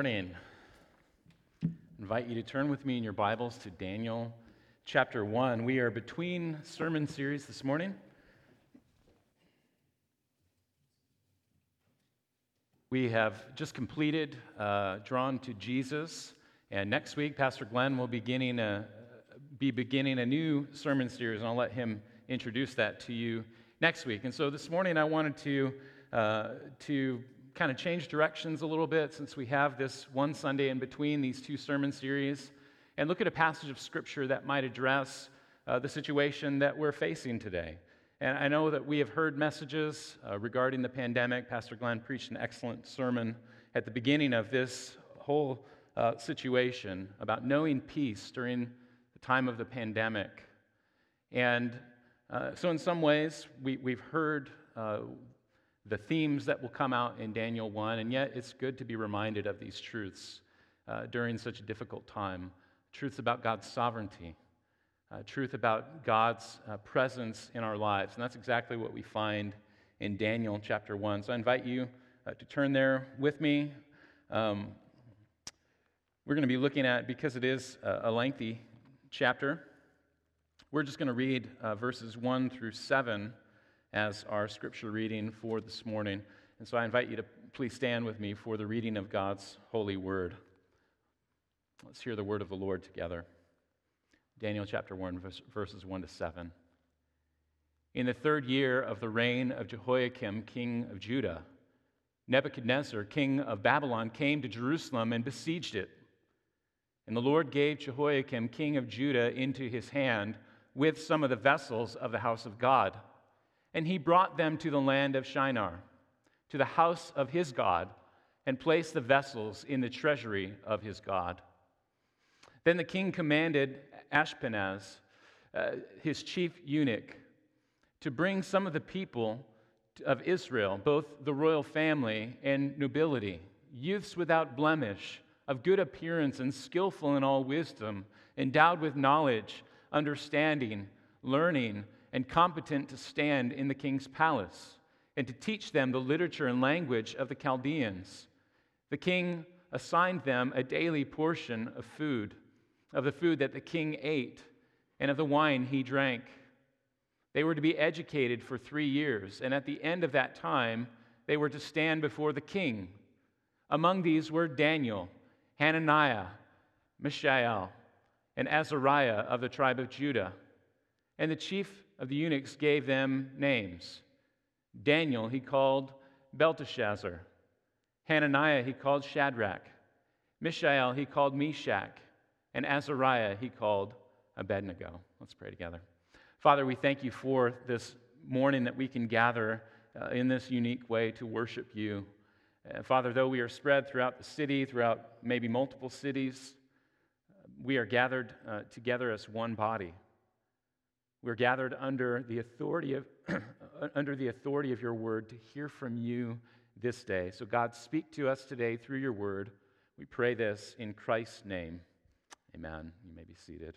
morning. I invite you to turn with me in your Bibles to Daniel chapter 1. We are between sermon series this morning. We have just completed Drawn to Jesus, and next week Pastor Glenn will be beginning a new sermon series, and I'll let him introduce that to you next week. And so this morning I wanted to kind of change directions a little bit, since we have this one Sunday in between these two sermon series, and look at a passage of Scripture that might address the situation that we're facing today. And I know that we have heard messages regarding the pandemic. Pastor Glenn preached an excellent sermon at the beginning of this whole situation about knowing peace during the time of the pandemic. And so in some ways, we've heard the themes that will come out in Daniel 1, and yet it's good to be reminded of these truths during such a difficult time. Truths about God's sovereignty, truth about God's presence in our lives, and that's exactly what we find in Daniel chapter 1. So I invite you to turn there with me. We're going to be looking at, because it is a lengthy chapter, we're just going to read verses 1 through 7 as our scripture reading for this morning. And so I invite you to please stand with me for the reading of God's holy word. Let's hear the word of the Lord together. Daniel chapter 1, verses 1 to 7. In the third year of the reign of Jehoiakim, king of Judah, Nebuchadnezzar, king of Babylon, came to Jerusalem and besieged it. And the Lord gave Jehoiakim, king of Judah, into his hand with some of the vessels of the house of God. And he brought them to the land of Shinar, to the house of his God, and placed the vessels in the treasury of his God. Then the king commanded Ashpenaz, his chief eunuch, to bring some of the people of Israel, both the royal family and nobility, youths without blemish, of good appearance and skillful in all wisdom, endowed with knowledge, understanding, learning, and competent to stand in the king's palace, and to teach them the literature and language of the Chaldeans. The king assigned them a daily portion of food, of the food that the king ate, and of the wine he drank. They were to be educated for 3 years, and at the end of that time, they were to stand before the king. Among these were Daniel, Hananiah, Mishael, and Azariah of the tribe of Judah. And the chief of the eunuchs gave them names. Daniel he called Belteshazzar. Hananiah he called Shadrach. Mishael he called Meshach. And Azariah he called Abednego. Let's pray together. Father, we thank you for this morning that we can gather in this unique way to worship you. Father, though we are spread throughout the city, throughout maybe multiple cities, we are gathered together as one body. We're gathered under the authority of your word to hear from you this day. So God, speak to us today through your word. We pray this in Christ's name. Amen. You may be seated.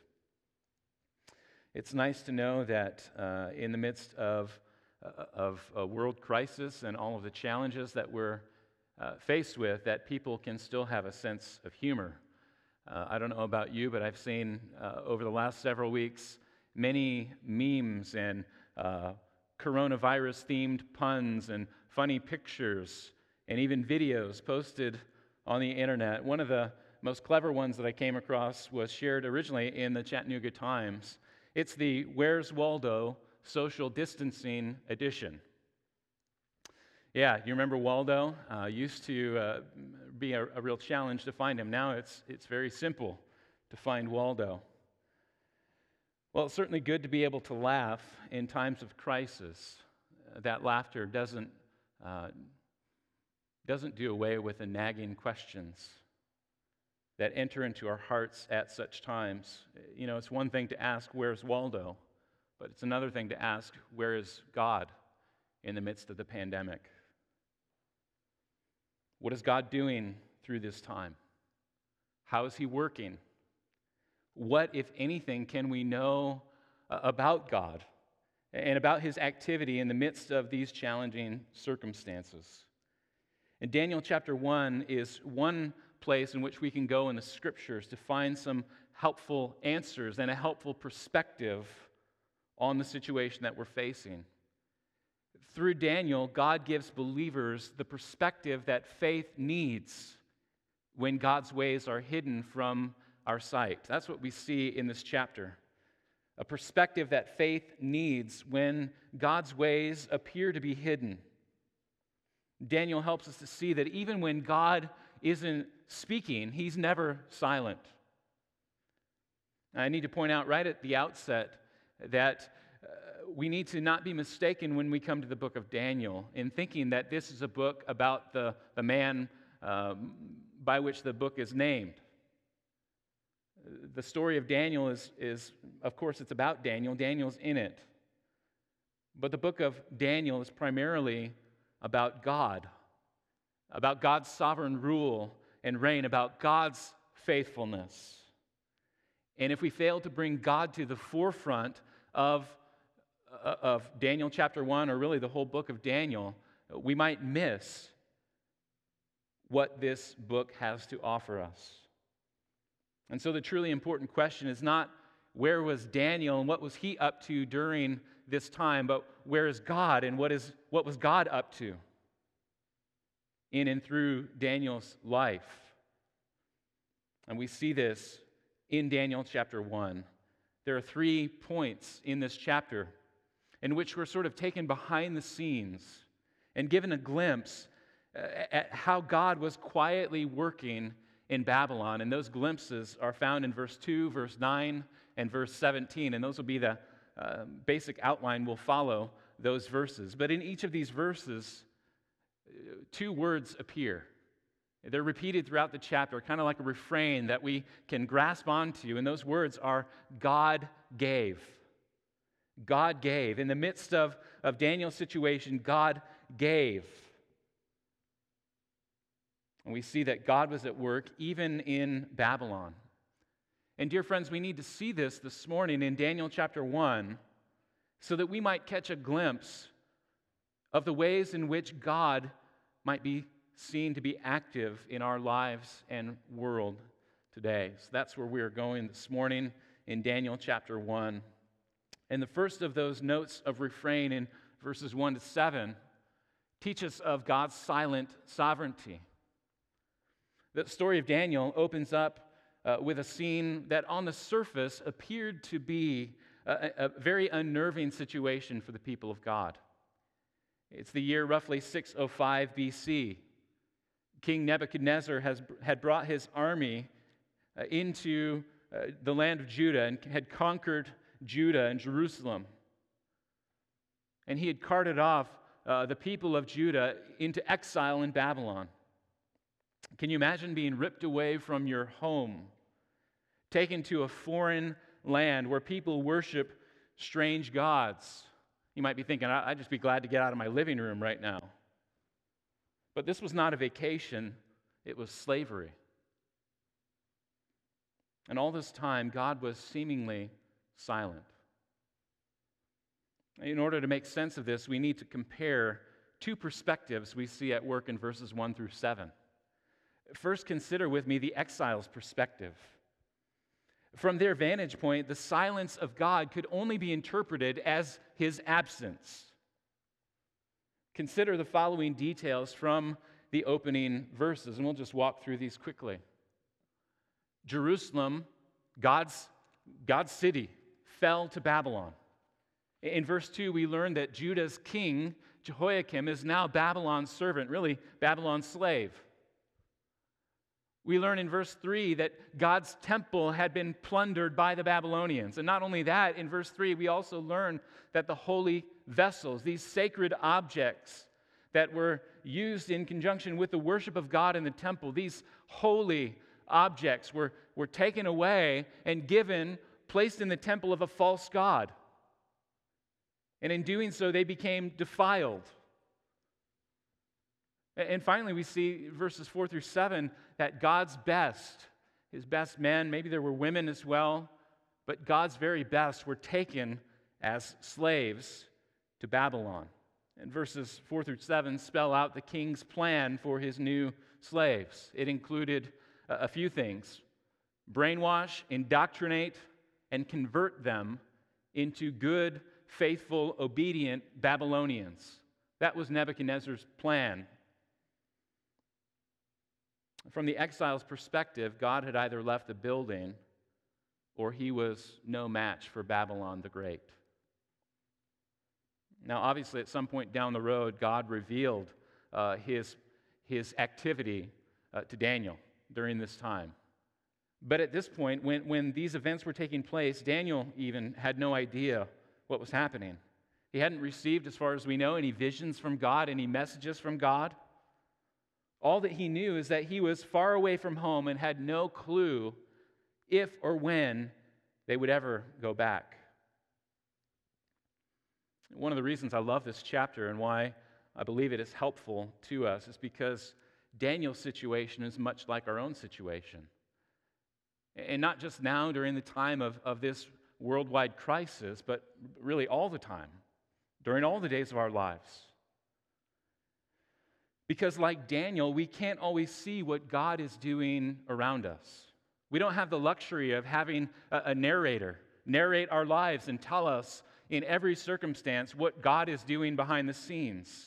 It's nice to know that in the midst of a world crisis and all of the challenges that we're faced with, that people can still have a sense of humor. I don't know about you, but I've seen over the last several weeks many memes and coronavirus-themed puns and funny pictures and even videos posted on the internet. One of the most clever ones that I came across was shared originally in the Chattanooga Times. It's the Where's Waldo social distancing edition. Yeah, you remember Waldo? Used to be a real challenge to find him. Now it's very simple to find Waldo. Well, it's certainly good to be able to laugh in times of crisis. That laughter doesn't do away with the nagging questions that enter into our hearts at such times. You know, it's one thing to ask, where's Waldo? But it's another thing to ask, where is God in the midst of the pandemic? What is God doing through this time? How is he working? What, if anything, can we know about God and about his activity in the midst of these challenging circumstances? And Daniel chapter 1 is one place in which we can go in the Scriptures to find some helpful answers and a helpful perspective on the situation that we're facing. Through Daniel, God gives believers the perspective that faith needs when God's ways are hidden from our sight. That's what we see in this chapter. A perspective that faith needs when God's ways appear to be hidden. Daniel helps us to see that even when God isn't speaking, he's never silent. I need to point out right at the outset that we need to not be mistaken when we come to the book of Daniel in thinking that this is a book about the man by which the book is named. The story of Daniel is, of course, it's about Daniel. Daniel's in it. But the book of Daniel is primarily about God, about God's sovereign rule and reign, about God's faithfulness. And if we fail to bring God to the forefront of Daniel chapter 1, or really the whole book of Daniel, we might miss what this book has to offer us. And so the truly important question is not where was Daniel and what was he up to during this time, but where is God and what was God up to in and through Daniel's life? And we see this in Daniel chapter 1. There are 3 points in this chapter in which we're sort of taken behind the scenes and given a glimpse at how God was quietly working in Babylon. And those glimpses are found in verse 2, verse 9, and verse 17. And those will be the basic outline. We'll follow those verses. But in each of these verses, 2 words appear. They're repeated throughout the chapter, kind of like a refrain that we can grasp onto. And those words are, God gave. God gave. In the midst of Daniel's situation, God gave. And we see that God was at work even in Babylon. And dear friends, we need to see this morning in Daniel chapter 1 so that we might catch a glimpse of the ways in which God might be seen to be active in our lives and world today. So that's where we are going this morning in Daniel chapter 1. And the first of those notes of refrain in verses 1 to 7 teach us of God's silent sovereignty. The story of Daniel opens up with a scene that on the surface appeared to be a very unnerving situation for the people of God. It's the year roughly 605 BC. King Nebuchadnezzar had brought his army into the land of Judah and had conquered Judah and Jerusalem. And he had carted off the people of Judah into exile in Babylon. Can you imagine being ripped away from your home, taken to a foreign land where people worship strange gods? You might be thinking, I'd just be glad to get out of my living room right now. But this was not a vacation, it was slavery. And all this time, God was seemingly silent. In order to make sense of this, we need to compare 2 perspectives we see at work in verses 1 through 7. First, consider with me the exile's perspective. From their vantage point, the silence of God could only be interpreted as his absence. Consider the following details from the opening verses, and we'll just walk through these quickly. Jerusalem, God's city, fell to Babylon. In verse 2, we learn that Judah's king, Jehoiakim, is now Babylon's servant, really Babylon's slave. We learn in verse 3 that God's temple had been plundered by the Babylonians. And not only that, in verse 3, we also learn that the holy vessels, these sacred objects that were used in conjunction with the worship of God in the temple, these holy objects were taken away and placed in the temple of a false god. And in doing so, they became defiled. And finally, we see verses 4 through 7 that God's best, his best men, maybe there were women as well, but God's very best were taken as slaves to Babylon. And verses 4 through 7 spell out the king's plan for his new slaves. It included a few things: brainwash, indoctrinate, and convert them into good, faithful, obedient Babylonians. That was Nebuchadnezzar's plan. From the exile's perspective, God had either left the building or he was no match for Babylon the Great. Now, obviously, at some point down the road, God revealed his activity to Daniel during this time. But at this point, when these events were taking place, Daniel even had no idea what was happening. He hadn't received, as far as we know, any visions from God, any messages from God. All that he knew is that he was far away from home and had no clue if or when they would ever go back. One of the reasons I love this chapter and why I believe it is helpful to us is because Daniel's situation is much like our own situation. And not just now during the time of this worldwide crisis, but really all the time, during all the days of our lives. Because like Daniel, we can't always see what God is doing around us. We don't have the luxury of having a narrator narrate our lives and tell us in every circumstance what God is doing behind the scenes.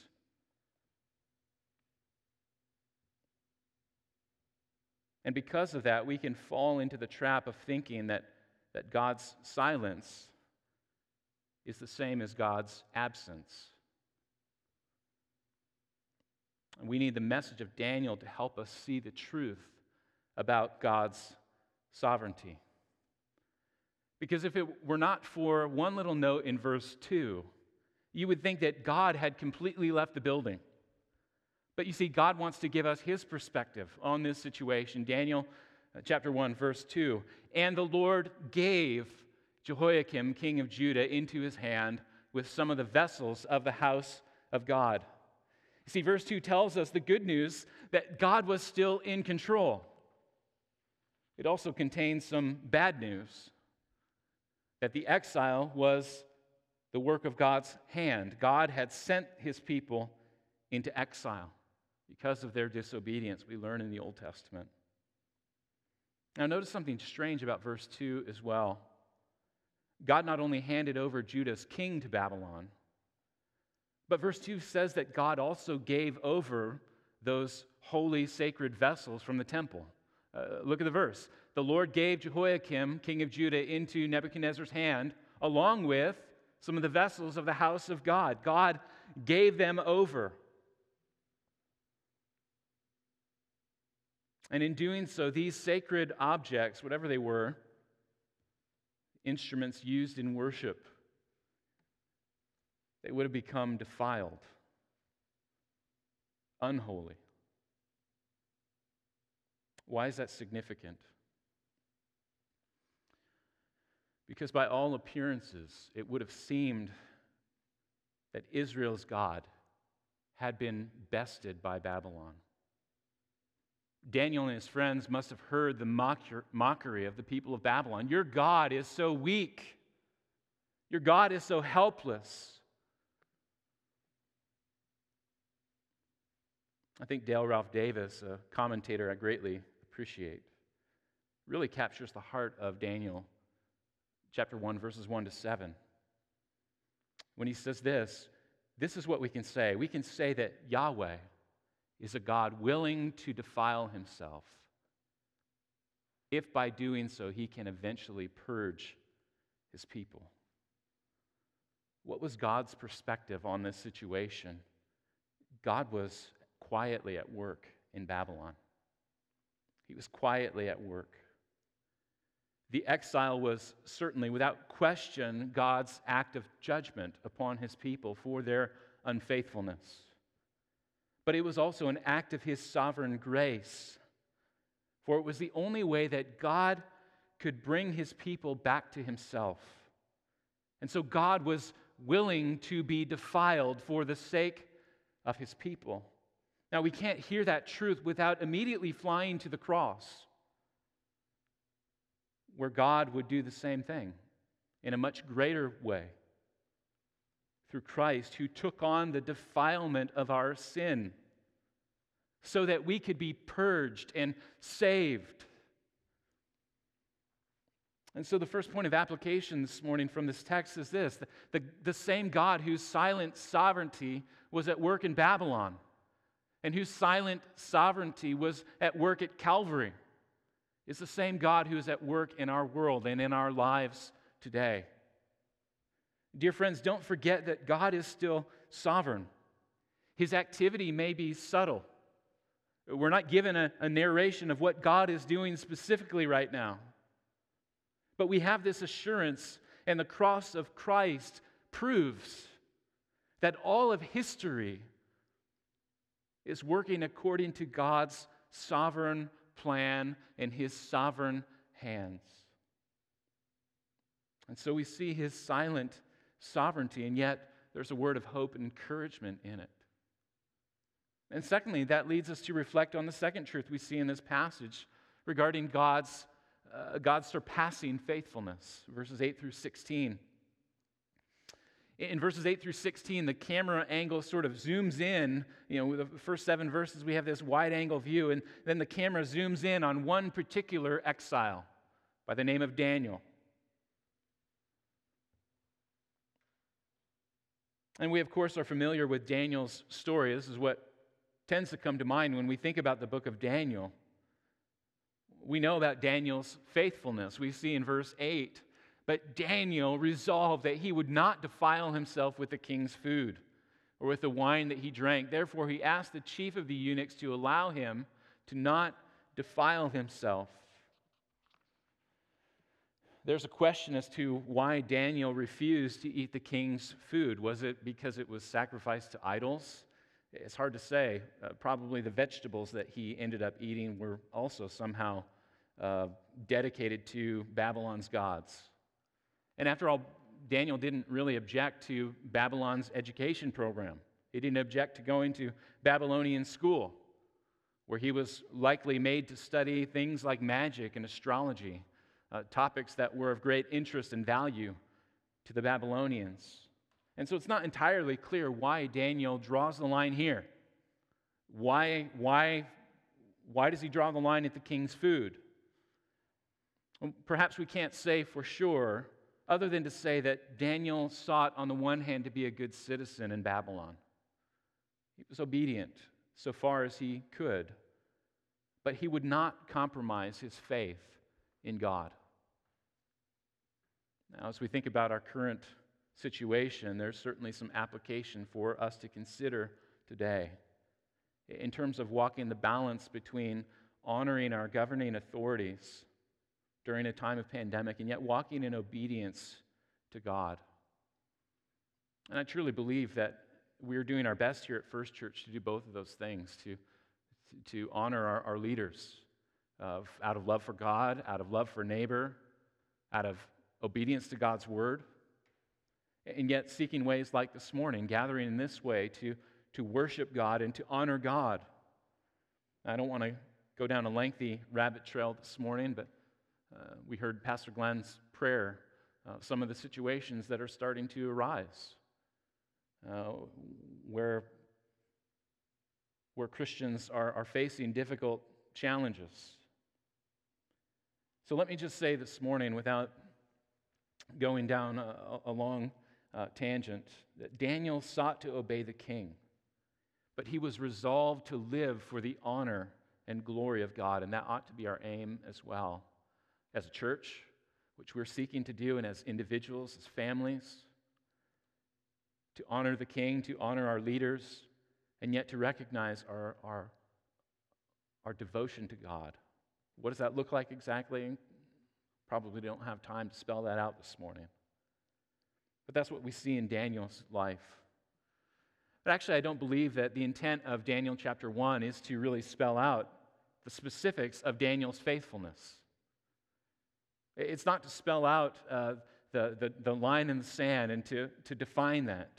And because of that, we can fall into the trap of thinking that God's silence is the same as God's absence. And we need the message of Daniel to help us see the truth about God's sovereignty. Because if it were not for one little note in verse 2, you would think that God had completely left the building. But you see, God wants to give us his perspective on this situation. Daniel chapter 1, verse 2. And the Lord gave Jehoiakim, king of Judah, into his hand with some of the vessels of the house of God. You see, verse 2 tells us the good news that God was still in control. It also contains some bad news, that the exile was the work of God's hand. God had sent his people into exile because of their disobedience, we learn in the Old Testament. Now, notice something strange about verse 2 as well. God not only handed over Judah's king to Babylon, but verse 2 says that God also gave over those holy, sacred vessels from the temple. Look at the verse. The Lord gave Jehoiakim, king of Judah, into Nebuchadnezzar's hand, along with some of the vessels of the house of God. God gave them over. And in doing so, these sacred objects, whatever they were, instruments used in worship, they would have become defiled, unholy. Why is that significant? Because by all appearances, it would have seemed that Israel's God had been bested by Babylon. Daniel and his friends must have heard the mockery of the people of Babylon. Your God is so weak. Your God is so helpless. I think Dale Ralph Davis, a commentator I greatly appreciate, really captures the heart of Daniel, chapter 1, verses 1 to 7. When he says this is what we can say. We can say that Yahweh is a God willing to defile himself, if by doing so he can eventually purge his people. What was God's perspective on this situation? God was quietly at work in Babylon. He was quietly at work. The exile was certainly, without question, God's act of judgment upon his people for their unfaithfulness. But it was also an act of his sovereign grace, for it was the only way that God could bring his people back to himself. And so God was willing to be defiled for the sake of his people. Now, we can't hear that truth without immediately flying to the cross, where God would do the same thing in a much greater way through Christ, who took on the defilement of our sin so that we could be purged and saved. And so the first point of application this morning from this text is this: the same God whose silent sovereignty was at work in Babylon and whose silent sovereignty was at work at Calvary is the same God who is at work in our world and in our lives today. Dear friends, don't forget that God is still sovereign. His activity may be subtle. We're not given a narration of what God is doing specifically right now. But we have this assurance, and the cross of Christ proves that all of history is working according to God's sovereign plan and His sovereign hands. And so we see His silent sovereignty, and yet there's a word of hope and encouragement in it. And secondly, that leads us to reflect on the second truth we see in this passage regarding God's surpassing faithfulness, verses 8 through 16. In verses 8 through 16, the camera angle sort of zooms in. With the first 7 verses, we have this wide-angle view, and then the camera zooms in on one particular exile by the name of Daniel. And we, of course, are familiar with Daniel's story. This is what tends to come to mind when we think about the book of Daniel. We know about Daniel's faithfulness. We see in verse 8, but Daniel resolved that he would not defile himself with the king's food or with the wine that he drank. Therefore, he asked the chief of the eunuchs to allow him to not defile himself. There's a question as to why Daniel refused to eat the king's food. Was it because it was sacrificed to idols? It's hard to say. Probably the vegetables that he ended up eating were also somehow dedicated to Babylon's gods. And after all, Daniel didn't really object to Babylon's education program. He didn't object to going to Babylonian school, where he was likely made to study things like magic and astrology, topics that were of great interest and value to the Babylonians. And so it's not entirely clear why Daniel draws the line here. Why does he draw the line at the king's food? Well, perhaps we can't say for sure, other than to say that Daniel sought, on the one hand, to be a good citizen in Babylon. He was obedient so far as he could, but he would not compromise his faith in God. Now, as we think about our current situation, there's certainly some application for us to consider today in terms of walking the balance between honoring our governing authorities during a time of pandemic and yet walking in obedience to God. And I truly believe that we're doing our best here at First Church to do both of those things, to honor our leaders out of love for God, out of love for neighbor, out of obedience to God's word, and yet seeking ways like this morning, gathering in this way to worship God and to honor God. I don't want to go down a lengthy rabbit trail this morning, but we heard Pastor Glenn's prayer, some of the situations that are starting to arise, where Christians are facing difficult challenges. So let me just say this morning, without going down a long tangent, that Daniel sought to obey the king, but he was resolved to live for the honor and glory of God, and that ought to be our aim as well, as a church, which we're seeking to do, and as individuals, as families, to honor the king, to honor our leaders, and yet to recognize our devotion to God. What does that look like exactly? Probably don't have time to spell that out this morning. But that's what we see in Daniel's life. But actually, I don't believe that the intent of Daniel chapter 1 is to really spell out the specifics of Daniel's faithfulness. It's not to spell out the line in the sand and to define that.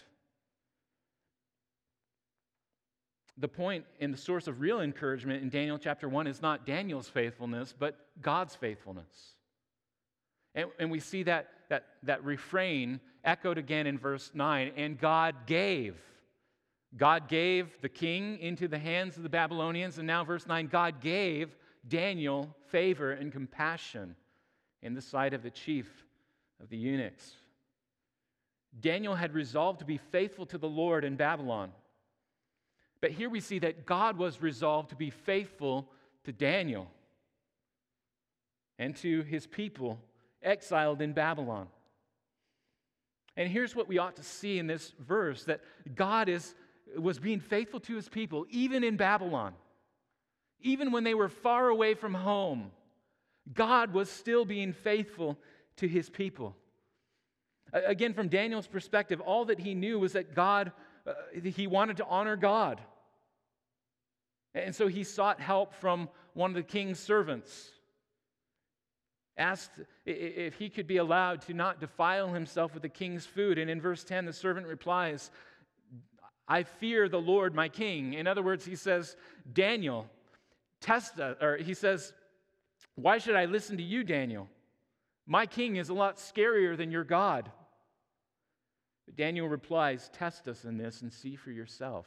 The point and the source of real encouragement in Daniel chapter 1 is not Daniel's faithfulness, but God's faithfulness. And we see that refrain echoed again in verse 9, and God gave God gave the king into the hands of the Babylonians, and now, verse 9, God gave Daniel favor and compassion in the sight of the chief of the eunuchs. Daniel had resolved to be faithful to the Lord in Babylon. But here we see that God was resolved to be faithful to Daniel and to his people exiled in Babylon. And here's what we ought to see in this verse, that God was being faithful to his people, even in Babylon. Even when they were far away from home, God was still being faithful to his people. Again, from Daniel's perspective, all that he knew was that he wanted to honor God. And so he sought help from one of the king's servants, asked if he could be allowed to not defile himself with the king's food. And in verse 10, the servant replies, I fear the Lord my king. In other words, he says, Daniel, he says, why should I listen to you, Daniel? My king is a lot scarier than your God. But Daniel replies, test us in this and see for yourself.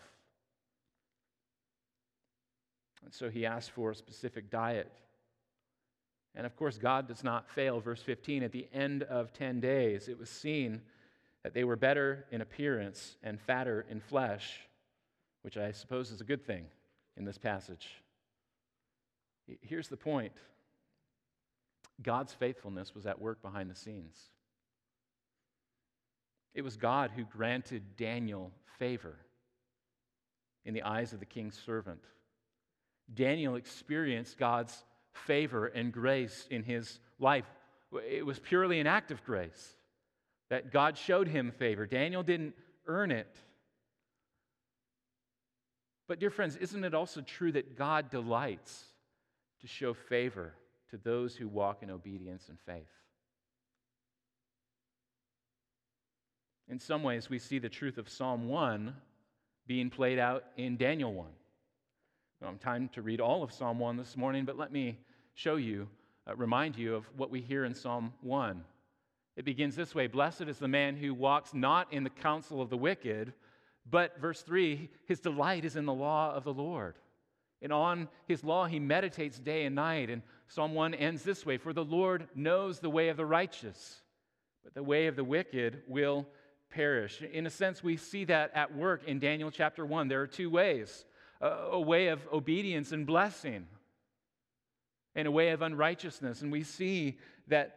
And so he asked for a specific diet. And of course, God does not fail. Verse 15, at the end of 10 days, it was seen that they were better in appearance and fatter in flesh, which I suppose is a good thing in this passage. Here's the point. God's faithfulness was at work behind the scenes. It was God who granted Daniel favor in the eyes of the king's servant. Daniel experienced God's favor and grace in his life. It was purely an act of grace that God showed him favor. Daniel didn't earn it. But dear friends, isn't it also true that God delights to show favor to those who walk in obedience and faith? In some ways, we see the truth of Psalm 1 being played out in Daniel 1. I don't have time to read all of Psalm 1 this morning, but let me remind you of what we hear in Psalm 1. It begins this way, blessed is the man who walks not in the counsel of the wicked, but, verse 3, his delight is in the law of the Lord. And on his law he meditates day and night. And Psalm 1 ends this way, for the Lord knows the way of the righteous, but the way of the wicked will perish. In a sense, we see that at work in Daniel chapter 1. There are two ways, a way of obedience and blessing, and a way of unrighteousness. And we see that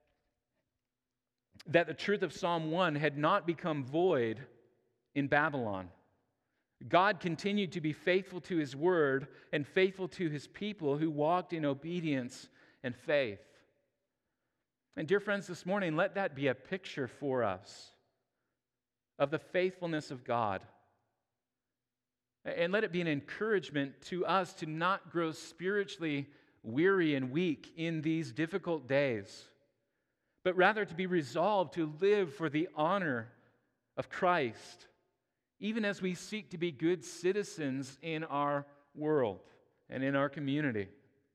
the truth of Psalm 1 had not become void in Babylon. God continued to be faithful to his word and faithful to his people who walked in obedience and faith. And dear friends, this morning, let that be a picture for us of the faithfulness of God. And let it be an encouragement to us to not grow spiritually weary and weak in these difficult days, but rather to be resolved to live for the honor of Christ, even as we seek to be good citizens in our world and in our community.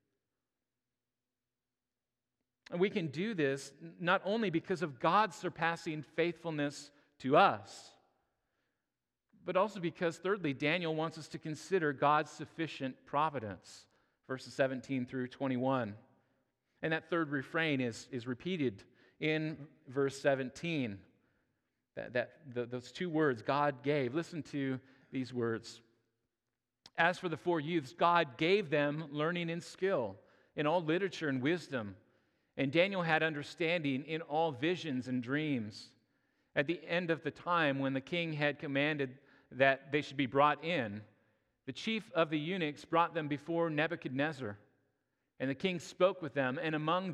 And we can do this not only because of God's surpassing faithfulness to us, but also because, thirdly, Daniel wants us to consider God's sufficient providence, verses 17 through 21. And that third refrain is repeated in verse 17. Those two words, God gave. Listen to these words. As for the four youths, God gave them learning and skill in all literature and wisdom. And Daniel had understanding in all visions and dreams. At the end of the time, when the king had commanded that they should be brought in, the chief of the eunuchs brought them before Nebuchadnezzar. And the king spoke with them, and among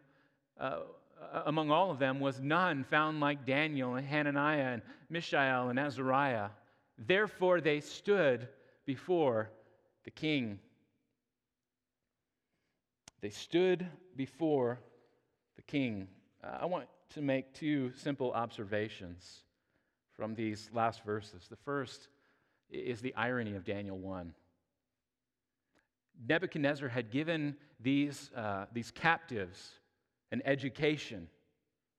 all of them was none found like Daniel and Hananiah and Mishael and Azariah. Therefore they stood before the king. They stood before the king. I want to make two simple observations from these last verses. The first is the irony of Daniel 1. Nebuchadnezzar had given these captives an education,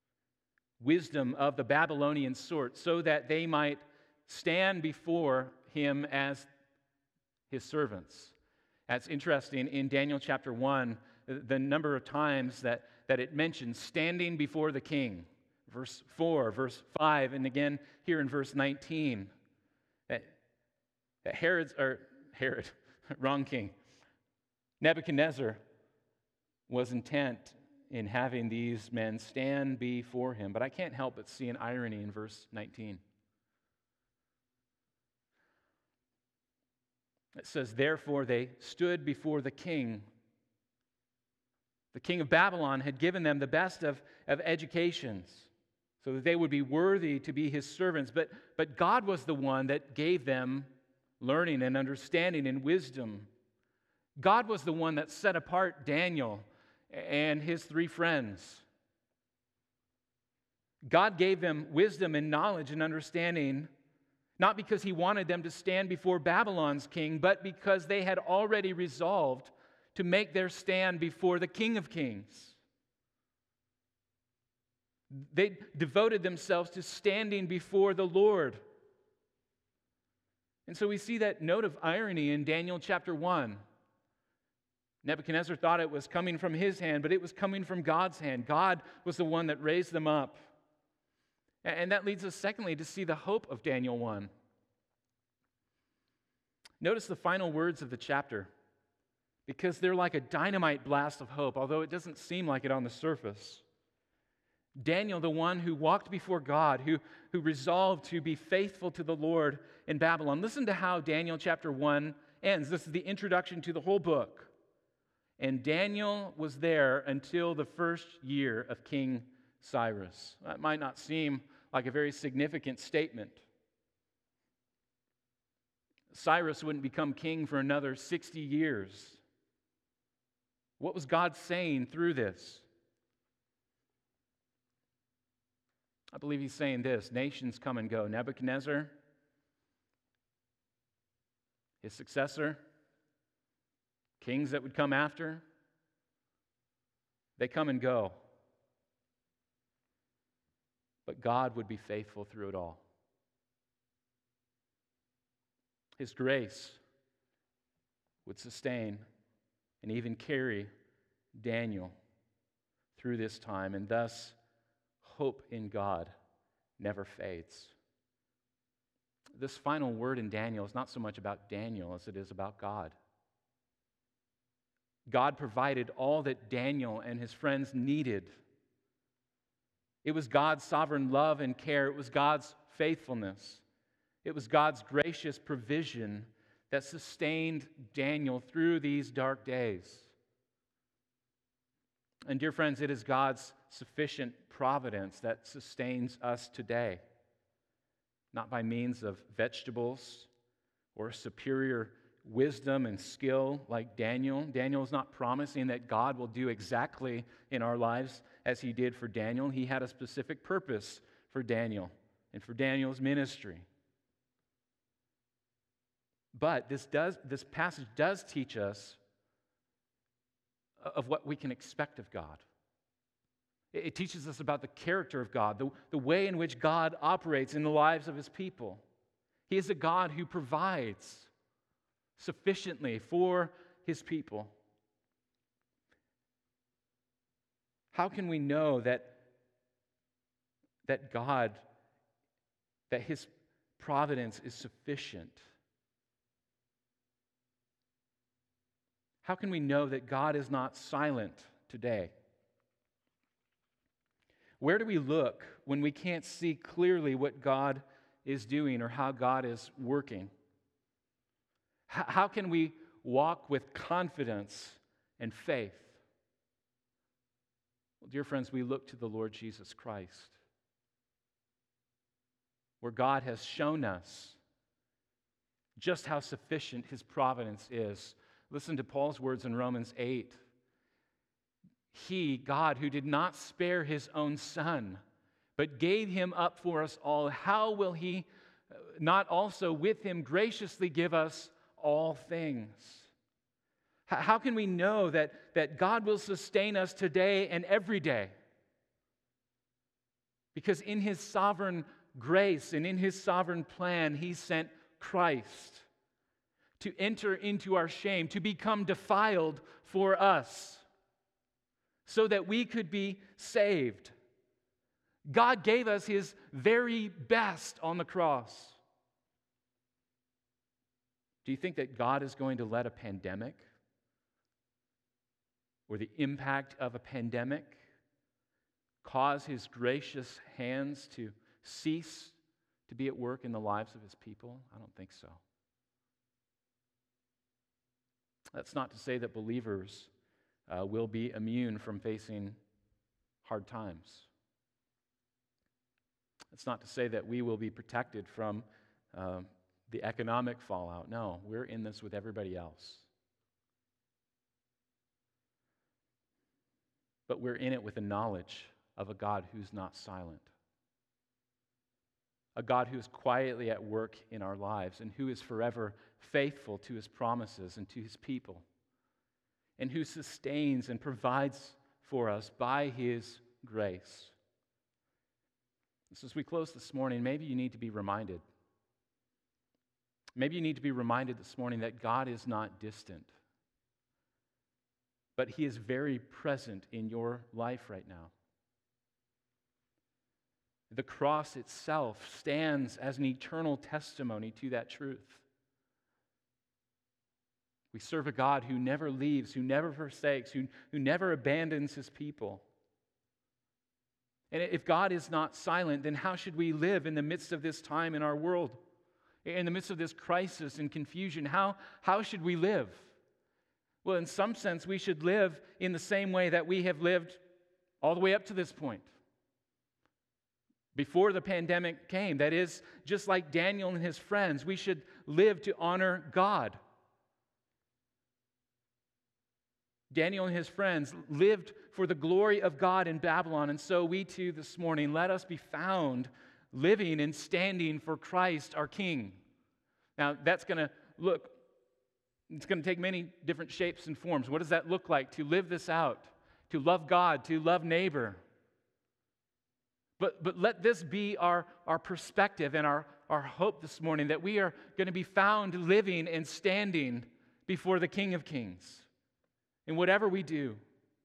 wisdom of the Babylonian sort, so that they might stand before him as his servants. That's interesting. In Daniel chapter 1, the number of times that it mentions standing before the king. Verse 4, verse 5, and again here in verse 19. That wrong king. Nebuchadnezzar was intent in having these men stand before him. But I can't help but see an irony in verse 19. It says, therefore they stood before the king. The king of Babylon had given them the best of educations so that they would be worthy to be his servants. But God was the one that gave them learning and understanding and wisdom. God was the one that set apart Daniel and his 3 friends. God gave them wisdom and knowledge and understanding, not because he wanted them to stand before Babylon's king, but because they had already resolved to make their stand before the King of Kings. They devoted themselves to standing before the Lord. And so we see that note of irony in Daniel chapter 1. Nebuchadnezzar thought it was coming from his hand, but it was coming from God's hand. God was the one that raised them up. And that leads us, secondly, to see the hope of Daniel 1. Notice the final words of the chapter, because they're like a dynamite blast of hope, although it doesn't seem like it on the surface. Daniel, the one who walked before God, who resolved to be faithful to the Lord in Babylon. Listen to how Daniel chapter 1 ends. This is the introduction to the whole book. And Daniel was there until the first year of King Cyrus. That might not seem like a very significant statement. Cyrus wouldn't become king for another 60 years. What was God saying through this? I believe he's saying this: nations come and go. Nebuchadnezzar, his successor, kings that would come after, they come and go. But God would be faithful through it all. His grace would sustain and even carry Daniel through this time, and thus hope in God never fades. This final word in Daniel is not so much about Daniel as it is about God. God provided all that Daniel and his friends needed. It was God's sovereign love and care. It was God's faithfulness. It was God's gracious provision that sustained Daniel through these dark days. And dear friends, it is God's sufficient providence that sustains us today, not by means of vegetables or superior wisdom and skill like Daniel. Daniel is not promising that God will do exactly in our lives as he did for Daniel. He had a specific purpose for Daniel and for Daniel's ministry. But this passage does teach us of what we can expect of God. It teaches us about the character of God, the way in which God operates in the lives of his people. He is a God who provides sufficiently for his people. How can we know that his providence is sufficient? How can we know that God is not silent today? Where do we look when we can't see clearly what God is doing or how God is working? How can we walk with confidence and faith? Well, dear friends, we look to the Lord Jesus Christ, where God has shown us just how sufficient his providence is. Listen to Paul's words in Romans 8. He, God, who did not spare his own son, but gave him up for us all, how will he not also with him graciously give us all things? How can we know that God will sustain us today and every day? Because in his sovereign grace and in his sovereign plan, he sent Christ, to enter into our shame, to become defiled for us, so that we could be saved. God gave us His very best on the cross. Do you think that God is going to let a pandemic or the impact of a pandemic cause His gracious hands to cease to be at work in the lives of His people? I don't think so. That's not to say that believers will be immune from facing hard times. It's not to say that we will be protected from the economic fallout. No, we're in this with everybody else. But we're in it with the knowledge of a God who's not silent. A God who is quietly at work in our lives and who is forever faithful to His promises and to His people, and who sustains and provides for us by His grace. So as we close this morning, maybe you need to be reminded. Maybe you need to be reminded this morning that God is not distant, but He is very present in your life right now. The cross itself stands as an eternal testimony to that truth. We serve a God who never leaves, who never forsakes, who never abandons His people. And if God is not silent, then how should we live in the midst of this time in our world? In the midst of this crisis and confusion, how should we live? Well, in some sense, we should live in the same way that we have lived all the way up to this point. Before the pandemic came, that is, just like Daniel and his friends, we should live to honor God. Daniel and his friends lived for the glory of God in Babylon, and so we too this morning, let us be found living and standing for Christ our King. Now, it's going to take many different shapes and forms. What does that look like to live this out, to love God, to love neighbor? But let this be our perspective and our hope this morning, that we are going to be found living and standing before the King of Kings in whatever we do.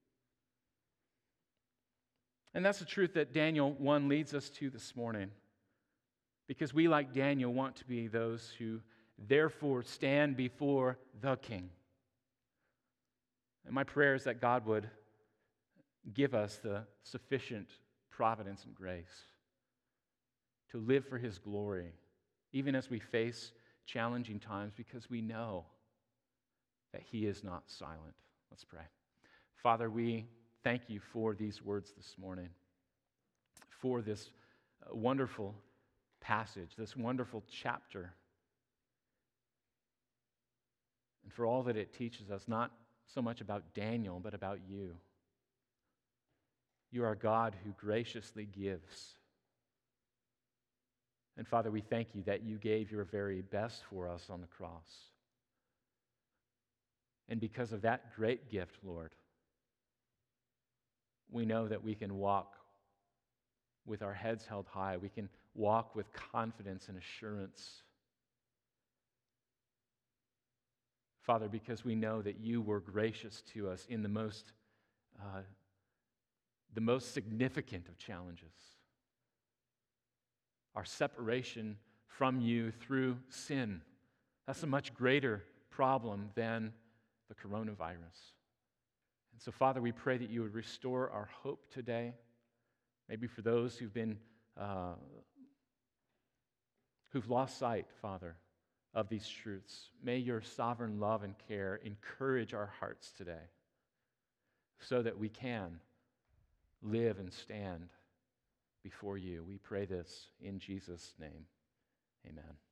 And that's the truth that Daniel 1 leads us to this morning, because we, like Daniel, want to be those who therefore stand before the King. And my prayer is that God would give us the sufficient providence and grace to live for His glory, even as we face challenging times, because we know that He is not silent. Let's pray. Father, we thank You for these words this morning, for this wonderful passage, this wonderful chapter, and for all that it teaches us, not so much about Daniel, but about You. You are a God who graciously gives. And Father, we thank You that You gave Your very best for us on the cross. And because of that great gift, Lord, we know that we can walk with our heads held high. We can walk with confidence and assurance. Father, because we know that You were gracious to us in the most significant of challenges, our separation from You through sin. That's a much greater problem than the coronavirus. And so, Father, we pray that You would restore our hope today. Maybe for those who've lost sight, Father, of these truths, may Your sovereign love and care encourage our hearts today, so that we can live and stand before You. We pray this in Jesus' name. Amen.